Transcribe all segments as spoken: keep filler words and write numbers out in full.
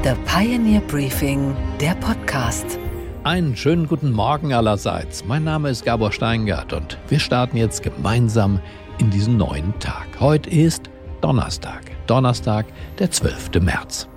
The Pioneer Briefing, der Podcast. Einen schönen guten Morgen allerseits. Mein Name ist Gabor Steingart und wir starten jetzt gemeinsam in diesen neuen Tag. Heute ist Donnerstag, Donnerstag, der zwölfte März.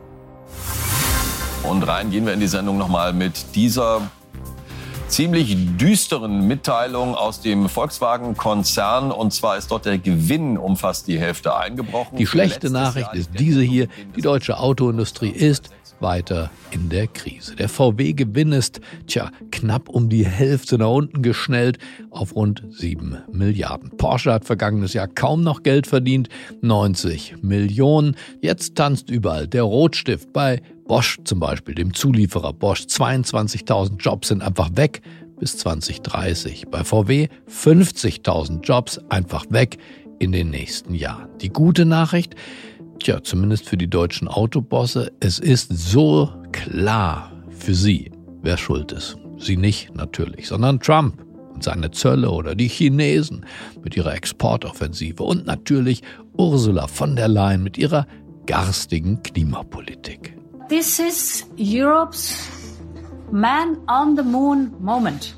Und rein gehen wir in die Sendung nochmal mit dieser ziemlich düsteren Mitteilung aus dem Volkswagen-Konzern. Und zwar ist dort der Gewinn um fast die Hälfte eingebrochen. Die schlechte Nachricht ist diese hier. Die deutsche Autoindustrie ist weiter in der Krise. Der V W-Gewinn ist, tja, knapp um die Hälfte nach unten geschnellt auf rund sieben Milliarden. Porsche hat vergangenes Jahr kaum noch Geld verdient, neunzig Millionen. Jetzt tanzt überall der Rotstift bei Bosch zum Beispiel, dem Zulieferer Bosch. zweiundzwanzigtausend Jobs sind einfach weg bis zwanzig dreißig. Bei V W fünfzigtausend Jobs einfach weg in den nächsten Jahren. Die gute Nachricht, tja, zumindest für die deutschen Autobosse, es ist so klar für sie, wer schuld ist. Sie nicht natürlich, sondern Trump und seine Zölle oder die Chinesen mit ihrer Exportoffensive und natürlich Ursula von der Leyen mit ihrer garstigen Klimapolitik. This is Europe's man on the moon moment.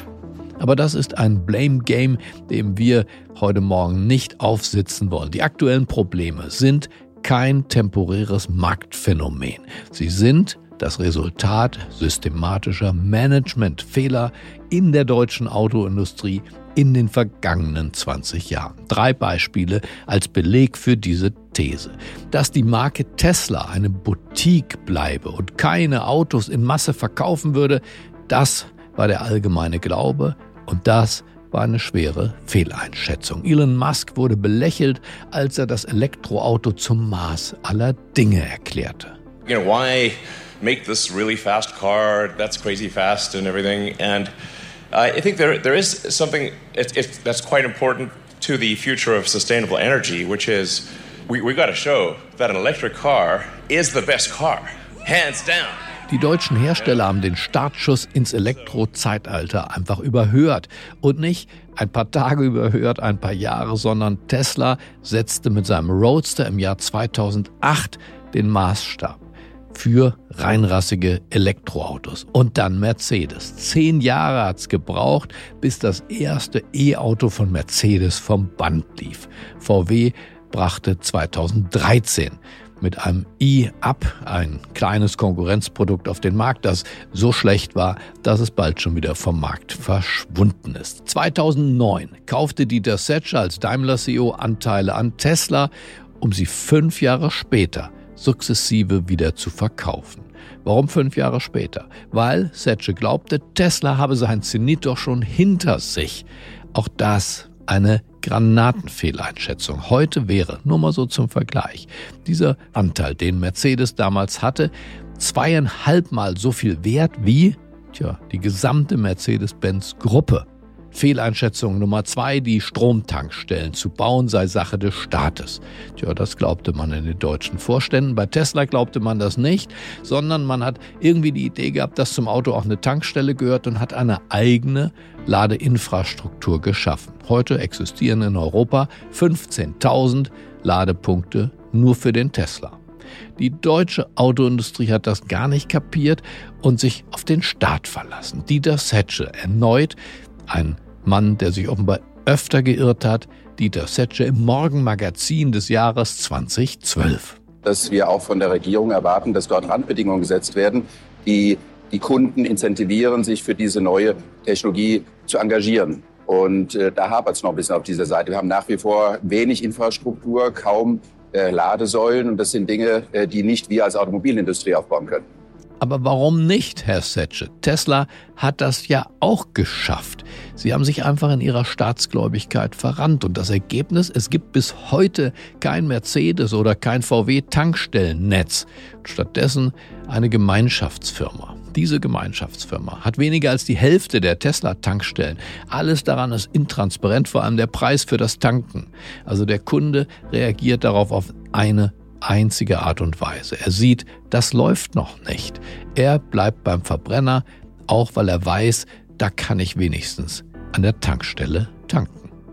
Aber das ist ein Blame Game, dem wir heute Morgen nicht aufsitzen wollen. Die aktuellen Probleme sind kein temporäres Marktphänomen. Sie sind das Resultat systematischer Managementfehler in der deutschen Autoindustrie in den vergangenen zwanzig Jahren. Drei Beispiele als Beleg für diese These. Dass die Marke Tesla eine Boutique bleibe und keine Autos in Masse verkaufen würde, das war der allgemeine Glaube und das war eine schwere Fehleinschätzung. Elon Musk wurde belächelt, als er das Elektroauto zum Maß aller Dinge erklärte. You know, why make this really fast car that's crazy fast and everything? And uh, I think there there is something it, it, that's quite important to the future of sustainable energy, which is we we got to show that an electric car is the best car, hands down. Die deutschen Hersteller haben den Startschuss ins Elektro-Zeitalter einfach überhört. Und nicht ein paar Tage überhört, ein paar Jahre, sondern Tesla setzte mit seinem Roadster im Jahr zweitausendacht den Maßstab für reinrassige Elektroautos. Und dann Mercedes. Zehn Jahre hat's gebraucht, bis das erste E-Auto von Mercedes vom Band lief. V W brachte zweitausenddreizehn mit einem E-Up ein kleines Konkurrenzprodukt auf den Markt, das so schlecht war, dass es bald schon wieder vom Markt verschwunden ist. zweitausendneun kaufte Dieter Zetsche als Daimler-C E O Anteile an Tesla, um sie fünf Jahre später sukzessive wieder zu verkaufen. Warum fünf Jahre später? Weil Zetsche glaubte, Tesla habe seinen Zenit doch schon hinter sich. Auch das eine Granatenfehleinschätzung. Heute wäre, nur mal so zum Vergleich, dieser Anteil, den Mercedes damals hatte, zweieinhalbmal so viel wert wie tja, die gesamte Mercedes-Benz-Gruppe. Fehleinschätzung Nummer zwei, die Stromtankstellen zu bauen sei Sache des Staates. Tja, das glaubte man in den deutschen Vorständen. Bei Tesla glaubte man das nicht, sondern man hat irgendwie die Idee gehabt, dass zum Auto auch eine Tankstelle gehört und hat eine eigene Ladeinfrastruktur geschaffen. Heute existieren in Europa fünfzehntausend Ladepunkte nur für den Tesla. Die deutsche Autoindustrie hat das gar nicht kapiert und sich auf den Staat verlassen. Dieter Zetsche erneut, ein Mann, der sich offenbar öfter geirrt hat, Dieter Zetsche im Morgenmagazin des Jahres zweitausendzwölf. Dass wir auch von der Regierung erwarten, dass dort Randbedingungen gesetzt werden, die die Kunden incentivieren, sich für diese neue Technologie zu engagieren. Und äh, da hapert es noch ein bisschen auf dieser Seite. Wir haben nach wie vor wenig Infrastruktur, kaum äh, Ladesäulen. Und das sind Dinge, äh, die nicht wir als Automobilindustrie aufbauen können. Aber warum nicht, Herr Zetsche? Tesla hat das ja auch geschafft. Sie haben sich einfach in ihrer Staatsgläubigkeit verrannt. Und das Ergebnis, es gibt bis heute kein Mercedes oder kein V W-Tankstellennetz. Stattdessen eine Gemeinschaftsfirma. Diese Gemeinschaftsfirma hat weniger als die Hälfte der Tesla-Tankstellen. Alles daran ist intransparent, vor allem der Preis für das Tanken. Also der Kunde reagiert darauf auf eine einzige Art und Weise. Er sieht, das läuft noch nicht. Er bleibt beim Verbrenner, auch weil er weiß, da kann ich wenigstens an der Tankstelle tanken.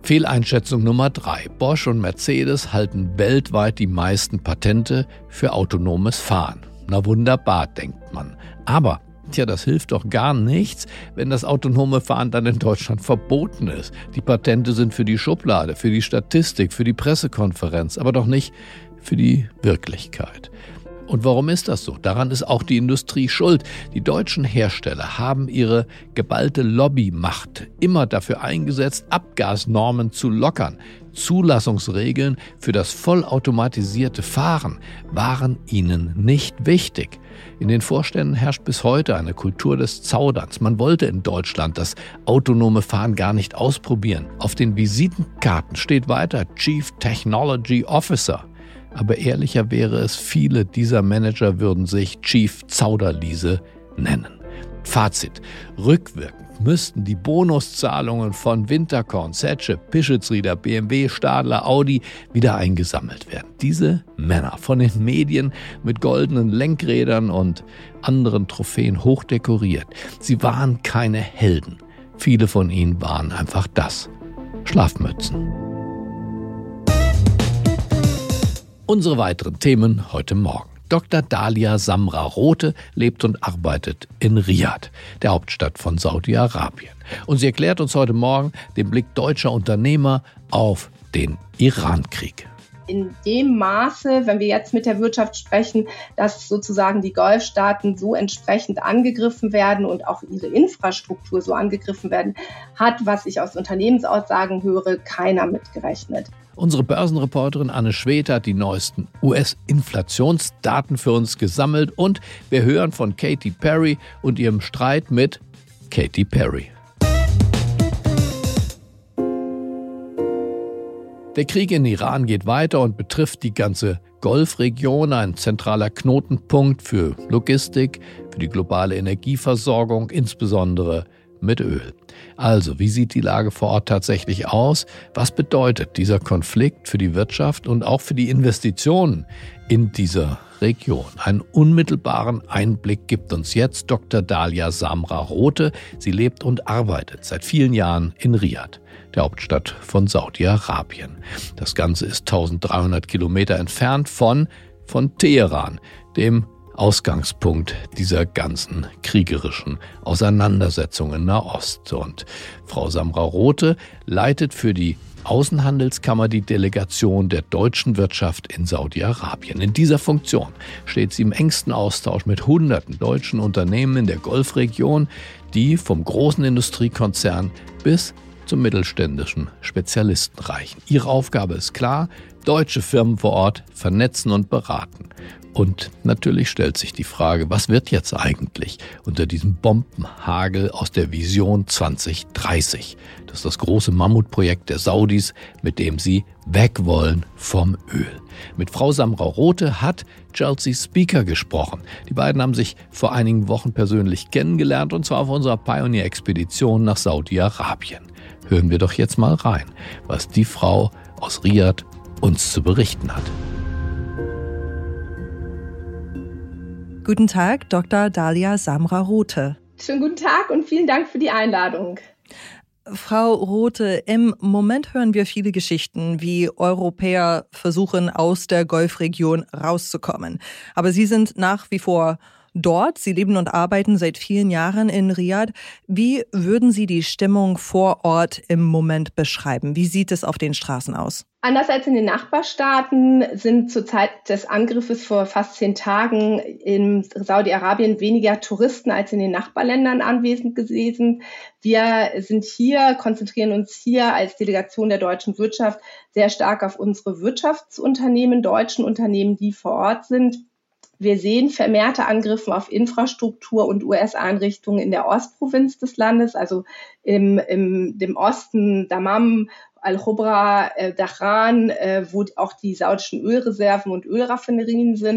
Fehleinschätzung Nummer drei. Bosch und Mercedes halten weltweit die meisten Patente für autonomes Fahren. Na wunderbar, denkt man. Aber, tja, das hilft doch gar nichts, wenn das autonome Fahren dann in Deutschland verboten ist. Die Patente sind für die Schublade, für die Statistik, für die Pressekonferenz, aber doch nicht für die Wirklichkeit. Und warum ist das so? Daran ist auch die Industrie schuld. Die deutschen Hersteller haben ihre geballte Lobbymacht immer dafür eingesetzt, Abgasnormen zu lockern. Zulassungsregeln für das vollautomatisierte Fahren waren ihnen nicht wichtig. In den Vorständen herrscht bis heute eine Kultur des Zauderns. Man wollte in Deutschland das autonome Fahren gar nicht ausprobieren. Auf den Visitenkarten steht weiter Chief Technology Officer. Aber ehrlicher wäre es, viele dieser Manager würden sich Chief Zauderliese nennen. Fazit: Rückwirkend müssten die Bonuszahlungen von Winterkorn, Zetsche, Pischetsrieder, B M W, Stadler, Audi wieder eingesammelt werden. Diese Männer, von den Medien mit goldenen Lenkrädern und anderen Trophäen hochdekoriert, sie waren keine Helden. Viele von ihnen waren einfach das: Schlafmützen. Unsere weiteren Themen heute Morgen. Doktor Dalia Samra-Rothe lebt und arbeitet in Riyadh, der Hauptstadt von Saudi-Arabien. Und sie erklärt uns heute Morgen den Blick deutscher Unternehmer auf den Iran-Krieg. In dem Maße, wenn wir jetzt mit der Wirtschaft sprechen, dass sozusagen die Golfstaaten so entsprechend angegriffen werden und auch ihre Infrastruktur so angegriffen werden, hat, was ich aus Unternehmensaussagen höre, keiner mitgerechnet. Unsere Börsenreporterin Anne Schwed hat die neuesten U S-Inflationsdaten für uns gesammelt und wir hören von Katy Perry und ihrem Streit mit Katy Perry. Der Krieg in Iran geht weiter und betrifft die ganze Golfregion, ein zentraler Knotenpunkt für Logistik, für die globale Energieversorgung, insbesondere mit Öl. Also, wie sieht die Lage vor Ort tatsächlich aus? Was bedeutet dieser Konflikt für die Wirtschaft und auch für die Investitionen in dieser Region? Einen unmittelbaren Einblick gibt uns jetzt Doktor Dalia Samra-Rothe. Sie lebt und arbeitet seit vielen Jahren in Riyadh, der Hauptstadt von Saudi-Arabien. Das Ganze ist dreizehnhundert Kilometer entfernt von, von Teheran, dem Ausgangspunkt dieser ganzen kriegerischen Auseinandersetzungen in Nahost. Und Frau Samra-Rothe leitet für die Außenhandelskammer die Delegation der deutschen Wirtschaft in Saudi-Arabien. In dieser Funktion steht sie im engsten Austausch mit hunderten deutschen Unternehmen in der Golfregion, die vom großen Industriekonzern bis zum mittelständischen Spezialisten reichen. Ihre Aufgabe ist klar: deutsche Firmen vor Ort vernetzen und beraten. Und natürlich stellt sich die Frage, was wird jetzt eigentlich unter diesem Bombenhagel aus der Vision zwanzig dreißig? Das ist das große Mammutprojekt der Saudis, mit dem sie weg wollen vom Öl. Mit Frau Samra-Rothe hat Chelsea Speaker gesprochen. Die beiden haben sich vor einigen Wochen persönlich kennengelernt, und zwar auf unserer Pioneer-Expedition nach Saudi-Arabien. Hören wir doch jetzt mal rein, was die Frau aus Riyadh uns zu berichten hat. Guten Tag, Doktor Dalia Samra-Rothe. Schönen guten Tag und vielen Dank für die Einladung. Frau Rothe, im Moment hören wir viele Geschichten, wie Europäer versuchen, aus der Golfregion rauszukommen. Aber Sie sind nach wie vor dort. Sie leben und arbeiten seit vielen Jahren in Riyadh. Wie würden Sie die Stimmung vor Ort im Moment beschreiben? Wie sieht es auf den Straßen aus? Anders als in den Nachbarstaaten sind zur Zeit des Angriffes vor fast zehn Tagen in Saudi-Arabien weniger Touristen als in den Nachbarländern anwesend gewesen. Wir sind hier, konzentrieren uns hier als Delegation der deutschen Wirtschaft sehr stark auf unsere Wirtschaftsunternehmen, deutschen Unternehmen, die vor Ort sind. Wir sehen vermehrte Angriffe auf Infrastruktur und U S-Einrichtungen in der Ostprovinz des Landes, also im, im dem Osten, Dammam, Al-Khubra, äh, Dahran, äh, wo auch die saudischen Ölreserven und Ölraffinerien sind.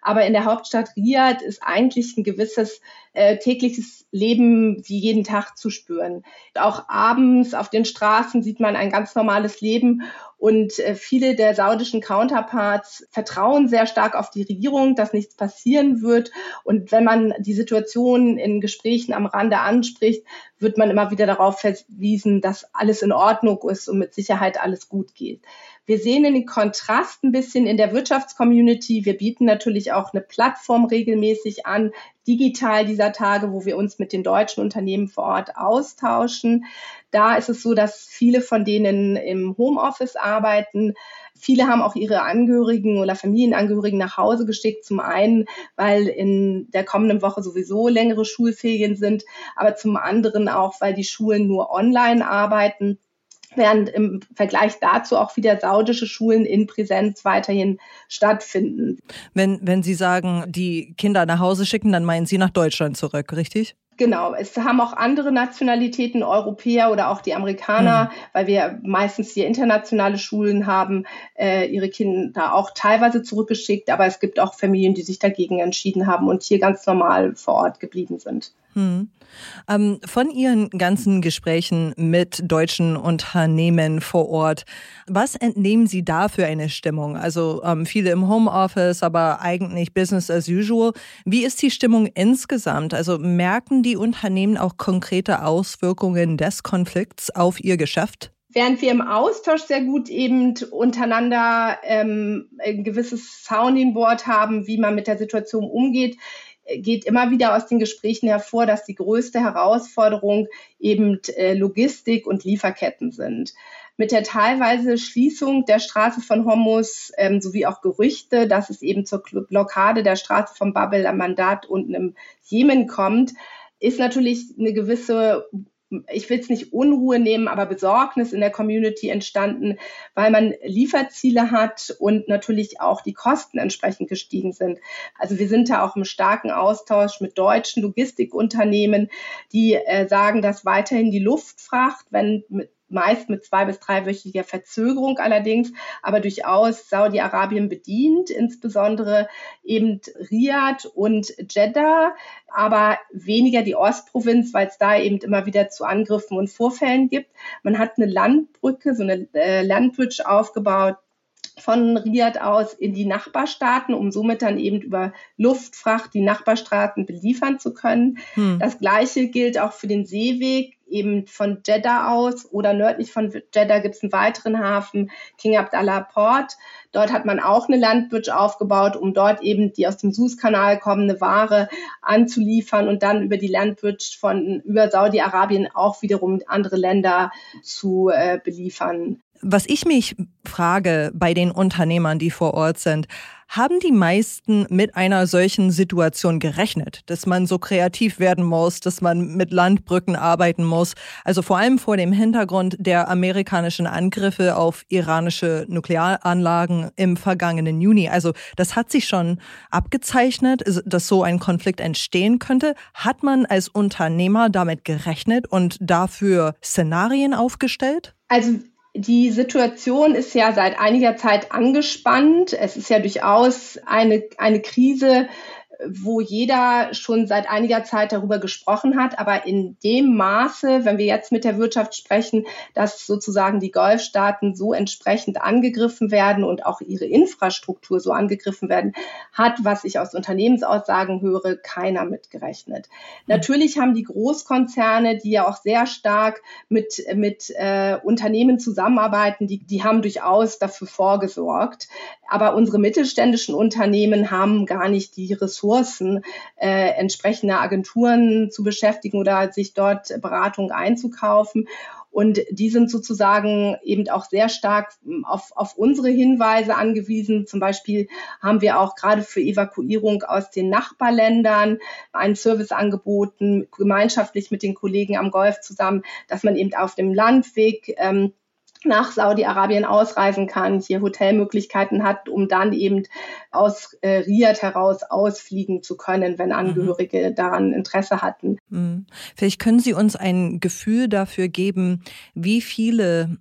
Aber in der Hauptstadt Riyadh ist eigentlich ein gewisses äh, tägliches Leben wie jeden Tag zu spüren. Auch abends auf den Straßen sieht man ein ganz normales Leben. Und äh, viele der saudischen Counterparts vertrauen sehr stark auf die Regierung, dass nichts passieren wird. Und wenn man die Situation in Gesprächen am Rande anspricht, wird man immer wieder darauf verwiesen, dass alles in Ordnung ist und mit Sicherheit alles gut geht. Wir sehen den Kontrast ein bisschen in der Wirtschaftscommunity. Wir bieten natürlich auch eine Plattform regelmäßig an, digital dieser Tage, wo wir uns mit den deutschen Unternehmen vor Ort austauschen. Da ist es so, dass viele von denen im Homeoffice arbeiten. Viele haben auch ihre Angehörigen oder Familienangehörigen nach Hause geschickt. Zum einen, weil in der kommenden Woche sowieso längere Schulferien sind, aber zum anderen auch, weil die Schulen nur online arbeiten, während im Vergleich dazu auch wieder saudische Schulen in Präsenz weiterhin stattfinden. Wenn, wenn Sie sagen, die Kinder nach Hause schicken, dann meinen Sie nach Deutschland zurück, richtig? Genau, es haben auch andere Nationalitäten, Europäer oder auch die Amerikaner, mhm. weil wir meistens hier internationale Schulen haben, äh, ihre Kinder auch teilweise zurückgeschickt, aber es gibt auch Familien, die sich dagegen entschieden haben und hier ganz normal vor Ort geblieben sind. Hm. Ähm, von Ihren ganzen Gesprächen mit deutschen Unternehmen vor Ort, was entnehmen Sie da für eine Stimmung? Also ähm, viele im Homeoffice, aber eigentlich Business as usual. Wie ist die Stimmung insgesamt? Also merken die Unternehmen auch konkrete Auswirkungen des Konflikts auf ihr Geschäft? Während wir im Austausch sehr gut eben untereinander ähm, ein gewisses Sounding Board haben, wie man mit der Situation umgeht, geht immer wieder aus den Gesprächen hervor, dass die größte Herausforderung eben äh, Logistik und Lieferketten sind. Mit der teilweise Schließung der Straße von Hormuz ähm, sowie auch Gerüchte, dass es eben zur Blockade der Straße von Bab el-Mandab unten im Jemen kommt, ist natürlich eine gewisse, ich will es nicht Unruhe nehmen, aber Besorgnis in der Community entstanden, weil man Lieferziele hat und natürlich auch die Kosten entsprechend gestiegen sind. Also wir sind da auch im starken Austausch mit deutschen Logistikunternehmen, die äh, sagen, dass weiterhin die Luftfracht, wenn mit meist mit zwei- bis dreiwöchiger Verzögerung allerdings, aber durchaus Saudi-Arabien bedient, insbesondere eben Riyadh und Jeddah, aber weniger die Ostprovinz, weil es da eben immer wieder zu Angriffen und Vorfällen gibt. Man hat eine Landbrücke, so eine äh, Landbridge aufgebaut, von Riyadh aus in die Nachbarstaaten, um somit dann eben über Luftfracht die Nachbarstaaten beliefern zu können. Hm. Das Gleiche gilt auch für den Seeweg, eben von Jeddah aus oder nördlich von Jeddah gibt es einen weiteren Hafen, King Abdallah Port. Dort hat man auch eine Landbridge aufgebaut, um dort eben die aus dem Suezkanal kommende Ware anzuliefern und dann über die Landbridge von über Saudi-Arabien auch wiederum andere Länder zu äh, beliefern. Was ich mich frage bei den Unternehmern, die vor Ort sind, haben die meisten mit einer solchen Situation gerechnet, dass man so kreativ werden muss, dass man mit Landbrücken arbeiten muss? Also vor allem vor dem Hintergrund der amerikanischen Angriffe auf iranische Nuklearanlagen im vergangenen Juni. Also das hat sich schon abgezeichnet, dass so ein Konflikt entstehen könnte. Hat man als Unternehmer damit gerechnet und dafür Szenarien aufgestellt? Also die Situation ist ja seit einiger Zeit angespannt. Es ist ja durchaus eine, eine Krise, wo jeder schon seit einiger Zeit darüber gesprochen hat, aber in dem Maße, wenn wir jetzt mit der Wirtschaft sprechen, dass sozusagen die Golfstaaten so entsprechend angegriffen werden und auch ihre Infrastruktur so angegriffen werden, hat, was ich aus Unternehmensaussagen höre, keiner mitgerechnet. Mhm. Natürlich haben die Großkonzerne, die ja auch sehr stark mit, mit äh, Unternehmen zusammenarbeiten, die, die haben durchaus dafür vorgesorgt. Aber unsere mittelständischen Unternehmen haben gar nicht die Ressourcen, äh, entsprechende Agenturen zu beschäftigen oder sich dort Beratung einzukaufen. Und die sind sozusagen eben auch sehr stark auf, auf unsere Hinweise angewiesen. Zum Beispiel haben wir auch gerade für Evakuierung aus den Nachbarländern einen Service angeboten, gemeinschaftlich mit den Kollegen am Golf zusammen, dass man eben auf dem Landweg ähm, nach Saudi-Arabien ausreisen kann, hier Hotelmöglichkeiten hat, um dann eben aus äh, Riyadh heraus ausfliegen zu können, wenn Angehörige mhm. daran Interesse hatten. Mhm. Vielleicht können Sie uns ein Gefühl dafür geben, wie viele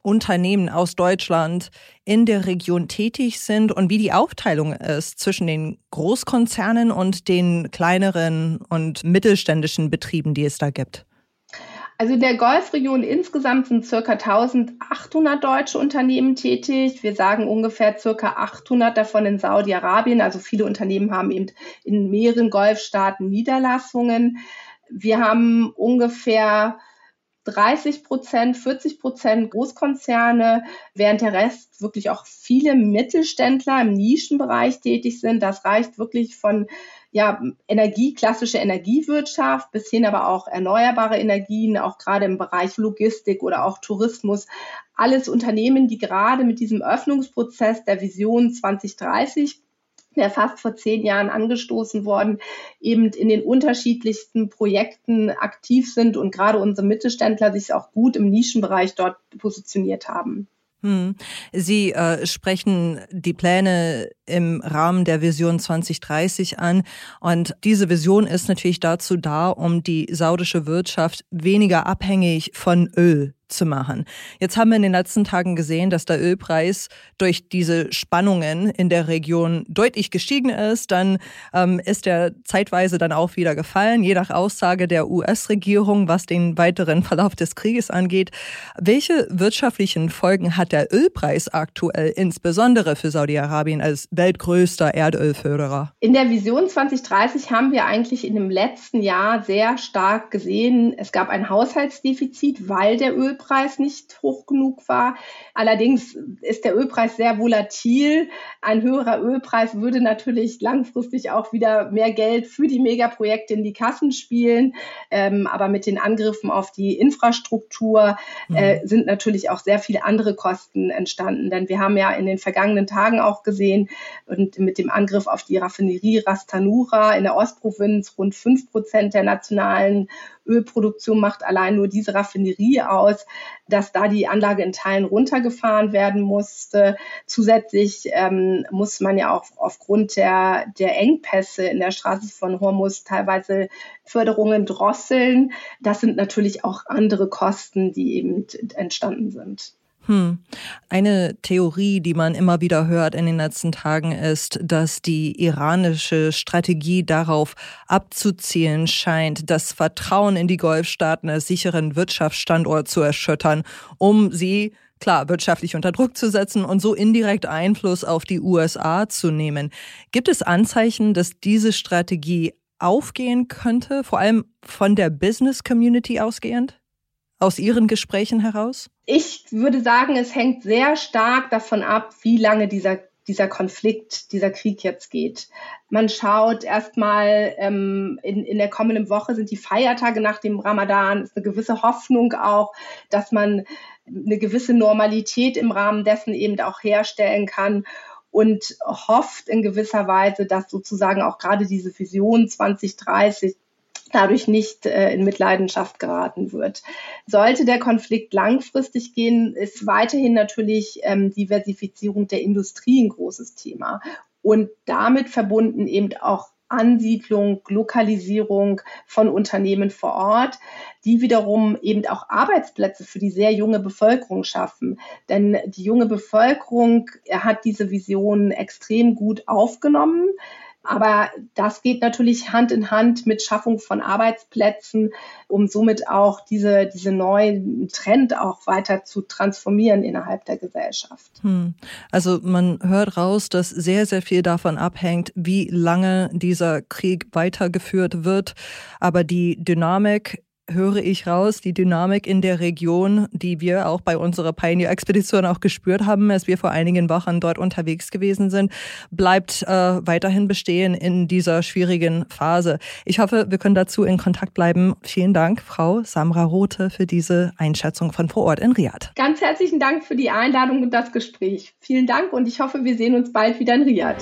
Unternehmen aus Deutschland in der Region tätig sind und wie die Aufteilung ist zwischen den Großkonzernen und den kleineren und mittelständischen Betrieben, die es da gibt? Also in der Golfregion insgesamt sind ca. eintausendachthundert deutsche Unternehmen tätig. Wir sagen ungefähr ca. achthundert davon in Saudi-Arabien. Also viele Unternehmen haben eben in mehreren Golfstaaten Niederlassungen. Wir haben ungefähr dreißig Prozent, vierzig Prozent Großkonzerne, während der Rest wirklich auch viele Mittelständler im Nischenbereich tätig sind. Das reicht wirklich von ja, Energie, klassische Energiewirtschaft bis hin aber auch erneuerbare Energien, auch gerade im Bereich Logistik oder auch Tourismus. Alles Unternehmen, die gerade mit diesem Öffnungsprozess der Vision zwanzig dreißig, der fast vor zehn Jahren angestoßen worden, eben in den unterschiedlichsten Projekten aktiv sind und gerade unsere Mittelständler sich auch gut im Nischenbereich dort positioniert haben. Hm. Sie äh, sprechen die Pläne im Rahmen der Vision zwanzig dreißig an. Und diese Vision ist natürlich dazu da, um die saudische Wirtschaft weniger abhängig von Öl zu machen. Jetzt haben wir in den letzten Tagen gesehen, dass der Ölpreis durch diese Spannungen in der Region deutlich gestiegen ist. Dann ähm, ist er zeitweise dann auch wieder gefallen, je nach Aussage der U S-Regierung, was den weiteren Verlauf des Krieges angeht. Welche wirtschaftlichen Folgen hat der Ölpreis aktuell, insbesondere für Saudi-Arabien als weltgrößter Erdölförderer? In der Vision zwanzig dreißig haben wir eigentlich in dem letzten Jahr sehr stark gesehen, es gab ein Haushaltsdefizit, weil der Ölpreis Ölpreis nicht hoch genug war. Allerdings ist der Ölpreis sehr volatil. Ein höherer Ölpreis würde natürlich langfristig auch wieder mehr Geld für die Megaprojekte in die Kassen spielen. Ähm, aber mit den Angriffen auf die Infrastruktur äh, sind natürlich auch sehr viele andere Kosten entstanden. Denn wir haben ja in den vergangenen Tagen auch gesehen, und mit dem Angriff auf die Raffinerie Ras Tanura in der Ostprovinz, rund fünf Prozent der nationalen Ölproduktion macht allein nur diese Raffinerie aus, dass da die Anlage in Teilen runtergefahren werden musste. Zusätzlich ähm, muss man ja auch aufgrund der, der Engpässe in der Straße von Hormuz teilweise Förderungen drosseln. Das sind natürlich auch andere Kosten, die eben entstanden sind. Hm. Eine Theorie, die man immer wieder hört in den letzten Tagen, ist, dass die iranische Strategie darauf abzuzielen scheint, das Vertrauen in die Golfstaaten als sicheren Wirtschaftsstandort zu erschüttern, um sie, klar, wirtschaftlich unter Druck zu setzen und so indirekt Einfluss auf die U S A zu nehmen. Gibt es Anzeichen, dass diese Strategie aufgehen könnte, vor allem von der Business-Community ausgehend? Aus Ihren Gesprächen heraus? Ich würde sagen, es hängt sehr stark davon ab, wie lange dieser, dieser Konflikt, dieser Krieg jetzt geht. Man schaut erstmal, ähm, in, in der kommenden Woche sind die Feiertage nach dem Ramadan, ist eine gewisse Hoffnung auch, dass man eine gewisse Normalität im Rahmen dessen eben auch herstellen kann und hofft in gewisser Weise, dass sozusagen auch gerade diese Vision zwanzig dreißig dadurch nicht äh, in Mitleidenschaft geraten wird. Sollte der Konflikt langfristig gehen, ist weiterhin natürlich ähm, Diversifizierung der Industrie ein großes Thema und damit verbunden eben auch Ansiedlung, Lokalisierung von Unternehmen vor Ort, die wiederum eben auch Arbeitsplätze für die sehr junge Bevölkerung schaffen. Denn die junge Bevölkerung hat diese Vision extrem gut aufgenommen. Aber das geht natürlich Hand in Hand mit Schaffung von Arbeitsplätzen, um somit auch diese, diese neuen Trend auch weiter zu transformieren innerhalb der Gesellschaft. Hm. Also man hört raus, dass sehr, sehr viel davon abhängt, wie lange dieser Krieg weitergeführt wird. Aber die Dynamik, höre ich raus, die Dynamik in der Region, die wir auch bei unserer Pioneer-Expedition auch gespürt haben, als wir vor einigen Wochen dort unterwegs gewesen sind, bleibt äh, weiterhin bestehen in dieser schwierigen Phase. Ich hoffe, wir können dazu in Kontakt bleiben. Vielen Dank, Frau Samra Rothe, für diese Einschätzung von vor Ort in Riyadh. Ganz herzlichen Dank für die Einladung und das Gespräch. Vielen Dank und ich hoffe, wir sehen uns bald wieder in Riyadh.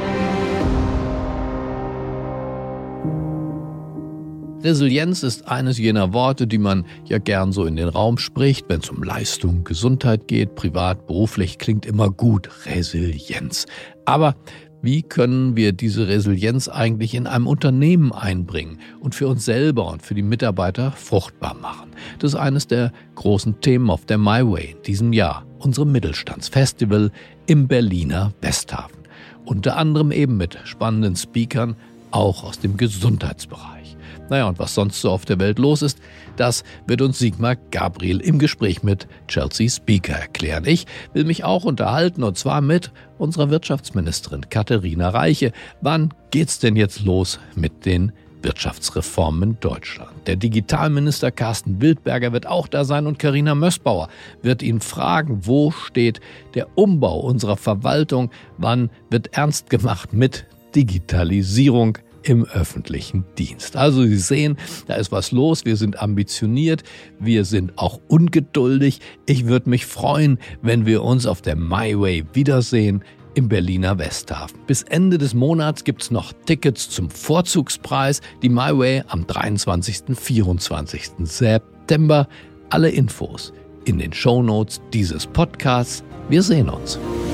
Resilienz ist eines jener Worte, die man ja gern so in den Raum spricht, wenn es um Leistung, Gesundheit geht, privat, beruflich, klingt immer gut, Resilienz. Aber Wie können wir diese Resilienz eigentlich in einem Unternehmen einbringen und für uns selber und für die Mitarbeiter fruchtbar machen? Das ist eines der großen Themen auf der My Way in diesem Jahr, unserem Mittelstandsfestival im Berliner Westhafen. Unter anderem eben mit spannenden Speakern, auch aus dem Gesundheitsbereich. Naja, und was sonst so auf der Welt los ist, das wird uns Sigmar Gabriel im Gespräch mit Chelsea Speaker erklären. Ich will mich auch unterhalten, und zwar mit unserer Wirtschaftsministerin Katharina Reiche. Wann geht's denn jetzt los mit den Wirtschaftsreformen in Deutschland? Der Digitalminister Carsten Wildberger wird auch da sein und Carina Mössbauer wird ihn fragen, wo steht der Umbau unserer Verwaltung? Wann wird ernst gemacht mit Digitalisierung im öffentlichen Dienst? Also Sie sehen, da ist was los. Wir sind ambitioniert, wir sind auch ungeduldig. Ich würde mich freuen, wenn wir uns auf der My Way wiedersehen im Berliner Westhafen. Bis Ende des Monats gibt es noch Tickets zum Vorzugspreis. Die My Way am dreiundzwanzigsten und vierundzwanzigsten September. Alle Infos in den Shownotes dieses Podcasts. Wir sehen uns.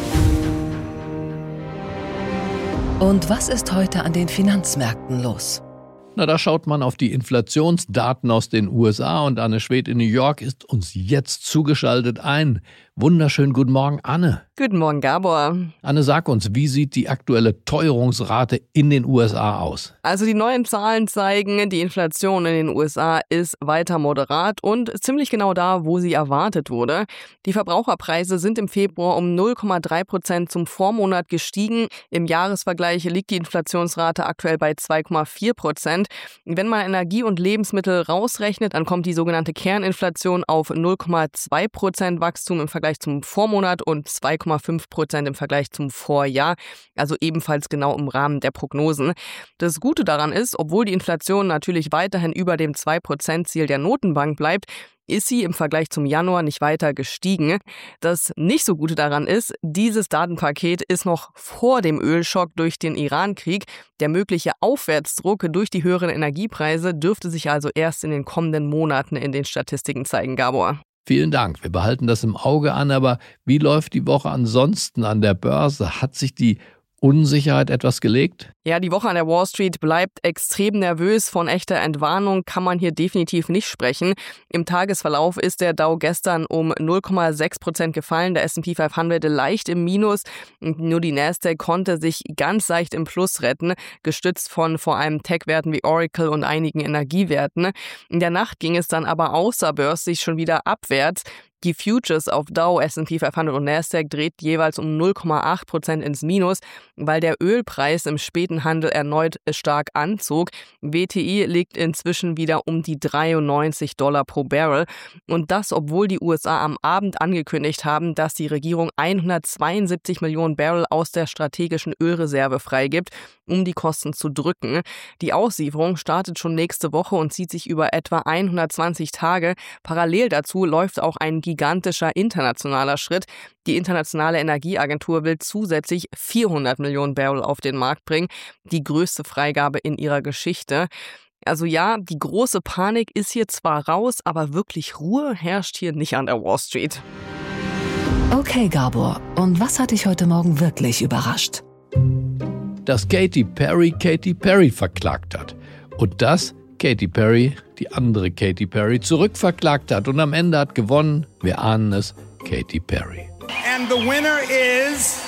Und was ist heute an den Finanzmärkten los? Na, da schaut man auf die Inflationsdaten aus den U S A und Anne Schwedt in New York ist uns jetzt zugeschaltet ein. Wunderschönen guten Morgen, Anne. Guten Morgen, Gabor. Anne, sag uns, wie sieht die aktuelle Teuerungsrate in den U S A aus? Also die neuen Zahlen zeigen, die Inflation in den U S A ist weiter moderat und ziemlich genau da, wo sie erwartet wurde. Die Verbraucherpreise sind im Februar um null Komma drei Prozent zum Vormonat gestiegen. Im Jahresvergleich liegt die Inflationsrate aktuell bei zwei Komma vier Prozent. Wenn man Energie und Lebensmittel rausrechnet, dann kommt die sogenannte Kerninflation auf null Komma zwei Prozent Wachstum im Vergleich zum Vormonat und zwei Komma fünf Prozent im Vergleich zum Vorjahr, also ebenfalls genau im Rahmen der Prognosen. Das Gute daran ist, obwohl die Inflation natürlich weiterhin über dem zwei Prozent Ziel der Notenbank bleibt, ist sie im Vergleich zum Januar nicht weiter gestiegen. Das nicht so Gute daran ist, dieses Datenpaket ist noch vor dem Ölschock durch den Iran-Krieg. Der mögliche Aufwärtsdruck durch die höheren Energiepreise dürfte sich also erst in den kommenden Monaten in den Statistiken zeigen, Gabor. Vielen Dank. Wir behalten das im Auge an, aber wie läuft die Woche ansonsten an der Börse? Hat sich die Unsicherheit etwas gelegt? Ja, die Woche an der Wall Street bleibt extrem nervös. Von echter Entwarnung kann man hier definitiv nicht sprechen. Im Tagesverlauf ist der Dow gestern um null Komma sechs Prozent gefallen, der S and P fünfhundert leicht im Minus. Nur die Nasdaq konnte sich ganz leicht im Plus retten, gestützt von vor allem Tech-Werten wie Oracle und einigen Energiewerten. In der Nacht ging es dann aber außerbörslich schon wieder abwärts. Die Futures auf Dow, S and P fünfhundert und Nasdaq dreht jeweils um null Komma acht Prozent ins Minus, weil der Ölpreis im späten Handel erneut stark anzog. W T I liegt inzwischen wieder um die dreiundneunzig Dollar pro Barrel. Und das, obwohl die U S A am Abend angekündigt haben, dass die Regierung hundertzweiundsiebzig Millionen Barrel aus der strategischen Ölreserve freigibt, um die Kosten zu drücken. Die Auslieferung startet schon nächste Woche und zieht sich über etwa hundertzwanzig Tage. Parallel dazu läuft auch ein gigantischer internationaler Schritt. Die Internationale Energieagentur will zusätzlich vierhundert Millionen Barrel auf den Markt bringen, die größte Freigabe in ihrer Geschichte. Also ja, die große Panik ist hier zwar raus, aber wirklich Ruhe herrscht hier nicht an der Wall Street. Okay, Gabor, und was hat dich heute Morgen wirklich überrascht? Dass Katy Perry Katy Perry verklagt hat. Und dass Katy Perry die andere Katy Perry zurückverklagt hat. Und am Ende hat gewonnen, wir ahnen es, Katy Perry. And the winner is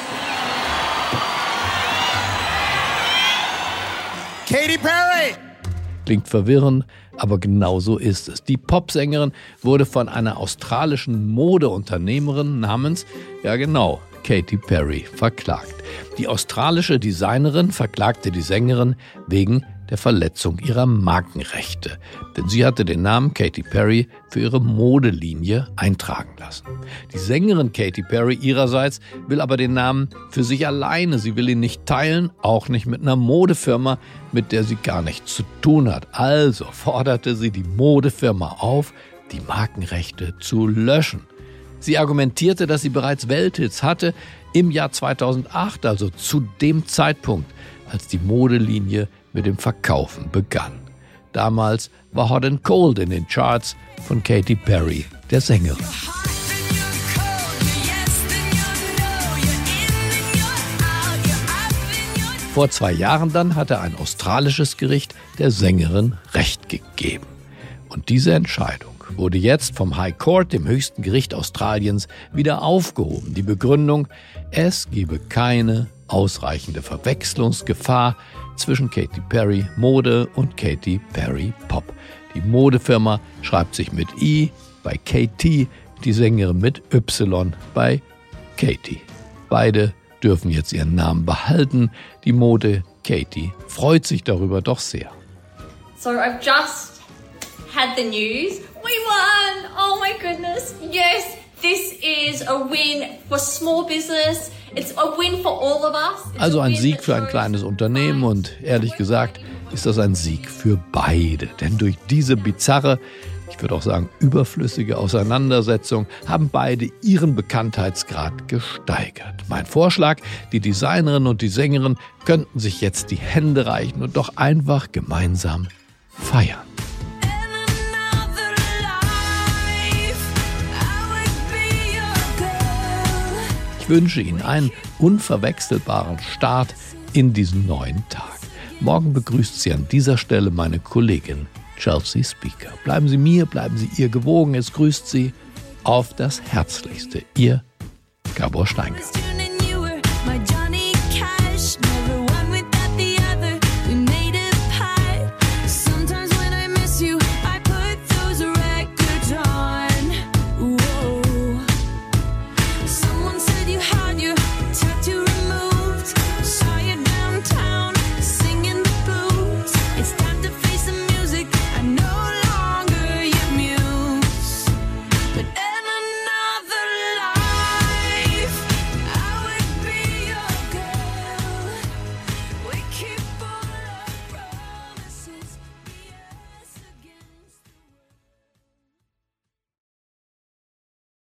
Katy Perry. Klingt verwirrend, aber genau so ist es. Die Popsängerin wurde von einer australischen Modeunternehmerin namens, ja genau, Katy Perry verklagt. Die australische Designerin verklagte die Sängerin wegen der Verletzung ihrer Markenrechte. Denn sie hatte den Namen Katy Perry für ihre Modelinie eintragen lassen. Die Sängerin Katy Perry ihrerseits will aber den Namen für sich alleine. Sie will ihn nicht teilen, auch nicht mit einer Modefirma, mit der sie gar nichts zu tun hat. Also forderte sie die Modefirma auf, die Markenrechte zu löschen. Sie argumentierte, dass sie bereits Welthits hatte im Jahr zweitausendacht, also zu dem Zeitpunkt, als die Modelinie mit dem Verkaufen begann. Damals war Hot and Cold in den Charts von Katy Perry, der Sängerin. Vor zwei Jahren dann hatte ein australisches Gericht der Sängerin Recht gegeben. Und diese Entscheidung wurde jetzt vom High Court, dem höchsten Gericht Australiens, wieder aufgehoben. Die Begründung, es gebe keine ausreichende Verwechslungsgefahr zwischen Katy Perry Mode und Katy Perry Pop. Die Modefirma schreibt sich mit I bei Katy, die Sängerin mit Y bei Katy. Beide dürfen jetzt ihren Namen behalten. Die Mode Katy freut sich darüber doch sehr. So I've just had the news. We won! Oh my goodness. Yes, this is a win for small business. It's a win for all of us. It's also ein Sieg für ein kleines Unternehmen und ehrlich gesagt ist das ein Sieg für beide. Denn durch diese bizarre, ich würde auch sagen überflüssige Auseinandersetzung haben beide ihren Bekanntheitsgrad gesteigert. Mein Vorschlag, die Designerin und die Sängerin könnten sich jetzt die Hände reichen und doch einfach gemeinsam feiern. Ich wünsche Ihnen einen unverwechselbaren Start in diesen neuen Tag. Morgen begrüßt Sie an dieser Stelle meine Kollegin Chelsea Speaker. Bleiben Sie mir, bleiben Sie ihr gewogen. Es grüßt Sie auf das Herzlichste. Ihr Gabor Steingart.